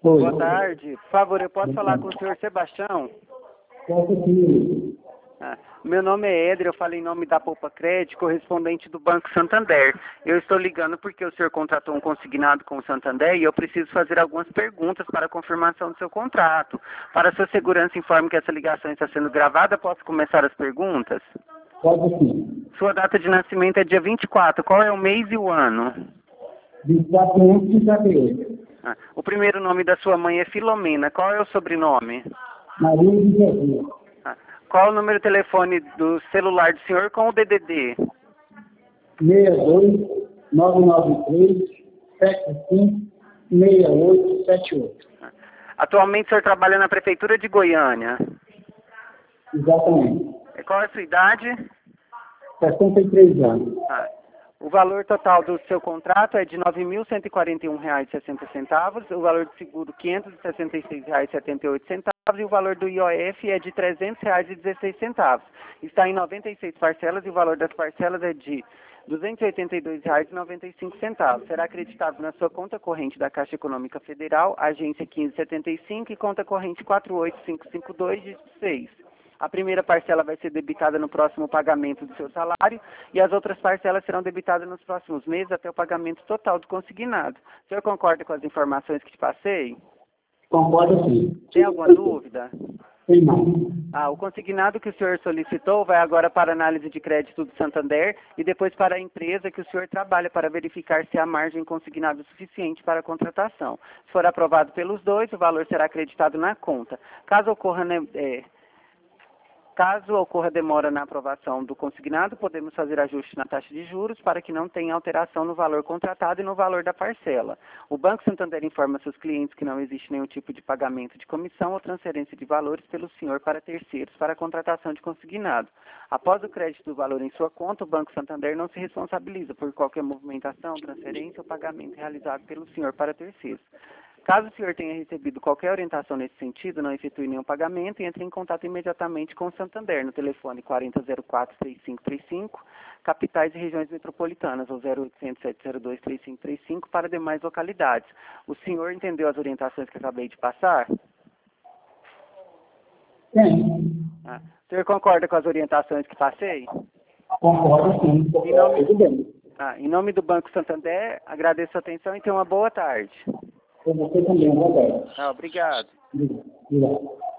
Oi. Boa tarde. Por favor, eu posso falar com o senhor Sebastião? Posso sim. Meu nome é Éder, eu falo em nome da Poupa Crédito, correspondente do Banco Santander. Eu estou ligando porque o senhor contratou um consignado com o Santander e eu preciso fazer algumas perguntas para a confirmação do seu contrato. Para sua segurança, informe que essa ligação está sendo gravada. Posso começar as perguntas? Pode sim. Sua data de nascimento é dia 24. Qual é o mês e o ano? 24 O primeiro nome da sua mãe é Filomena. Qual é o sobrenome? Maria de Jesus. Qual o número de telefone do celular do senhor com o DDD? 62 993 75 6878. Atualmente o senhor trabalha na Prefeitura de Goiânia. Exatamente. Qual é a sua idade? 63 anos. O valor total do seu contrato é de R$ 9.141,60. O valor do seguro R$ 566,78. E o valor do IOF é de R$ 300,16. Está em 96 parcelas e o valor das parcelas é de R$ 282,95. Será acreditado na sua conta corrente da Caixa Econômica Federal, agência 1575 e conta corrente 48552-6. A primeira parcela vai ser debitada no próximo pagamento do seu salário e as outras parcelas serão debitadas nos próximos meses até o pagamento total do consignado. O senhor concorda com as informações que te passei? Concordo sim. Tem alguma dúvida? Tem não. O consignado que o senhor solicitou vai agora para a análise de crédito do Santander e depois para a empresa que o senhor trabalha para verificar se há margem consignada suficiente para a contratação. Se for aprovado pelos dois, o valor será acreditado na conta. Caso ocorra demora na aprovação do consignado, podemos fazer ajuste na taxa de juros para que não tenha alteração no valor contratado e no valor da parcela. O Banco Santander informa seus clientes que não existe nenhum tipo de pagamento de comissão ou transferência de valores pelo senhor para terceiros para a contratação de consignado. Após o crédito do valor em sua conta, o Banco Santander não se responsabiliza por qualquer movimentação, transferência ou pagamento realizado pelo senhor para terceiros. Caso o senhor tenha recebido qualquer orientação nesse sentido, não efetue nenhum pagamento e entre em contato imediatamente com o Santander no telefone 4004-3535, capitais e regiões metropolitanas, ou 0800-702-3535 para demais localidades. O senhor entendeu as orientações que acabei de passar? Tem. O senhor concorda com as orientações que passei? Concordo sim. Tudo bem. Em nome do Banco Santander, agradeço a atenção e tenha uma boa tarde. Com você também, boa tarde. Obrigado. Obrigado.